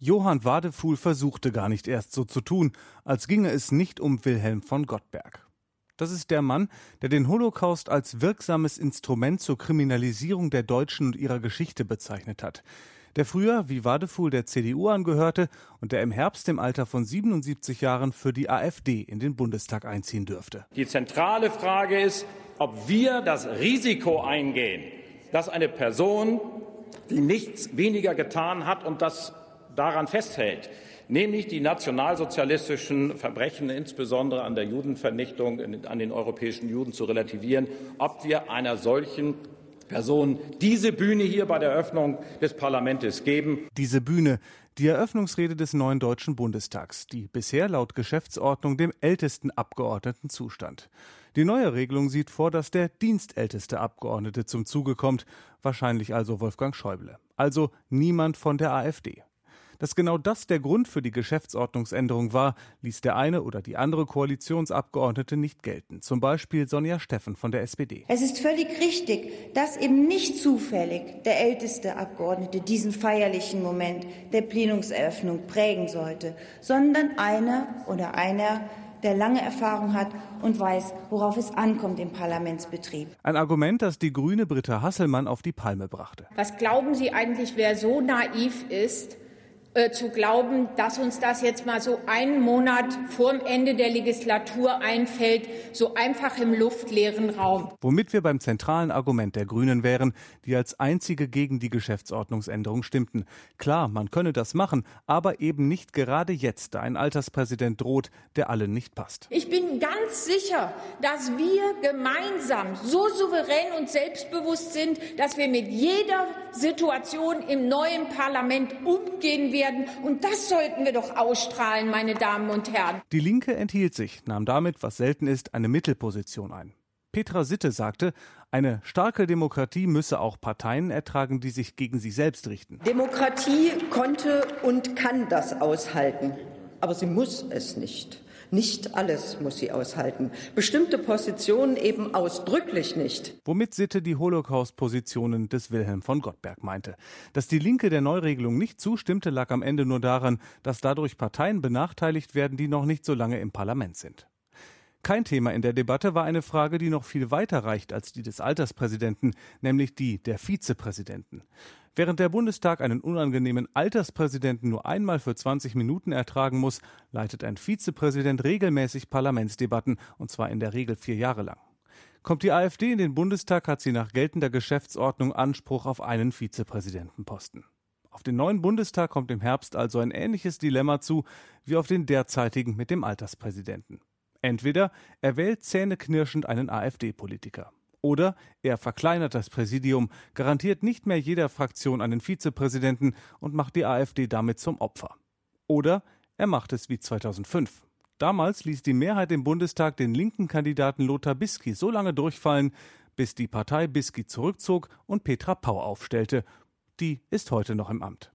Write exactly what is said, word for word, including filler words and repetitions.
Johann Wadefuhl versuchte gar nicht erst so zu tun, als ginge es nicht um Wilhelm von Gottberg. Das ist der Mann, der den Holocaust als wirksames Instrument zur Kriminalisierung der Deutschen und ihrer Geschichte bezeichnet hat. Der früher, wie Wadefuhl, der C D U angehörte und der im Herbst im Alter von siebenundsiebzig Jahren für die AfD in den Bundestag einziehen dürfte. Die zentrale Frage ist, ob wir das Risiko eingehen, dass eine Person, die nichts weniger getan hat und das daran festhält, nämlich die nationalsozialistischen Verbrechen, insbesondere an der Judenvernichtung, an den europäischen Juden zu relativieren, ob wir einer solchen Person diese Bühne hier bei der Eröffnung des Parlaments geben. Diese Bühne, die Eröffnungsrede des neuen Deutschen Bundestags, die bisher laut Geschäftsordnung dem ältesten Abgeordneten zustand. Die neue Regelung sieht vor, dass der dienstälteste Abgeordnete zum Zuge kommt, wahrscheinlich also Wolfgang Schäuble. Also niemand von der AfD. Dass genau das der Grund für die Geschäftsordnungsänderung war, ließ der eine oder die andere Koalitionsabgeordnete nicht gelten. Zum Beispiel Sonja Steffen von der S P D. Es ist völlig richtig, dass eben nicht zufällig der älteste Abgeordnete diesen feierlichen Moment der Plenumseröffnung prägen sollte, sondern einer oder einer, der lange Erfahrung hat und weiß, worauf es ankommt im Parlamentsbetrieb. Ein Argument, das die grüne Britta Hasselmann auf die Palme brachte. Was glauben Sie eigentlich, wer so naiv ist, Äh, zu glauben, dass uns das jetzt mal so einen Monat vor dem Ende der Legislatur einfällt, so einfach im luftleeren Raum. Womit wir beim zentralen Argument der Grünen wären, die als einzige gegen die Geschäftsordnungsänderung stimmten. Klar, man könne das machen, aber eben nicht gerade jetzt, da ein Alterspräsident droht, der allen nicht passt. Ich bin ganz sicher, dass wir gemeinsam so souverän und selbstbewusst sind, dass wir mit jeder Situation im neuen Parlament umgehen werden. Und das sollten wir doch ausstrahlen, meine Damen und Herren. Die Linke enthielt sich, nahm damit, was selten ist, eine Mittelposition ein. Petra Sitte sagte, eine starke Demokratie müsse auch Parteien ertragen, die sich gegen sich selbst richten. Demokratie konnte und kann das aushalten, aber sie muss es nicht. Nicht alles muss sie aushalten. Bestimmte Positionen eben ausdrücklich nicht. Womit Sitte die Holocaust-Positionen des Wilhelm von Gottberg meinte. Dass die Linke der Neuregelung nicht zustimmte, lag am Ende nur daran, dass dadurch Parteien benachteiligt werden, die noch nicht so lange im Parlament sind. Kein Thema in der Debatte war eine Frage, die noch viel weiter reicht als die des Alterspräsidenten, nämlich die der Vizepräsidenten. Während der Bundestag einen unangenehmen Alterspräsidenten nur einmal für zwanzig Minuten ertragen muss, leitet ein Vizepräsident regelmäßig Parlamentsdebatten, und zwar in der Regel vier Jahre lang. Kommt die AfD in den Bundestag, hat sie nach geltender Geschäftsordnung Anspruch auf einen Vizepräsidentenposten. Auf den neuen Bundestag kommt im Herbst also ein ähnliches Dilemma zu wie auf den derzeitigen mit dem Alterspräsidenten. Entweder er wählt zähneknirschend einen AfD-Politiker. Oder er verkleinert das Präsidium, garantiert nicht mehr jeder Fraktion einen Vizepräsidenten und macht die AfD damit zum Opfer. Oder er macht es wie zweitausendfünf. Damals ließ die Mehrheit im Bundestag den linken Kandidaten Lothar Bisky so lange durchfallen, bis die Partei Bisky zurückzog und Petra Pau aufstellte. Die ist heute noch im Amt.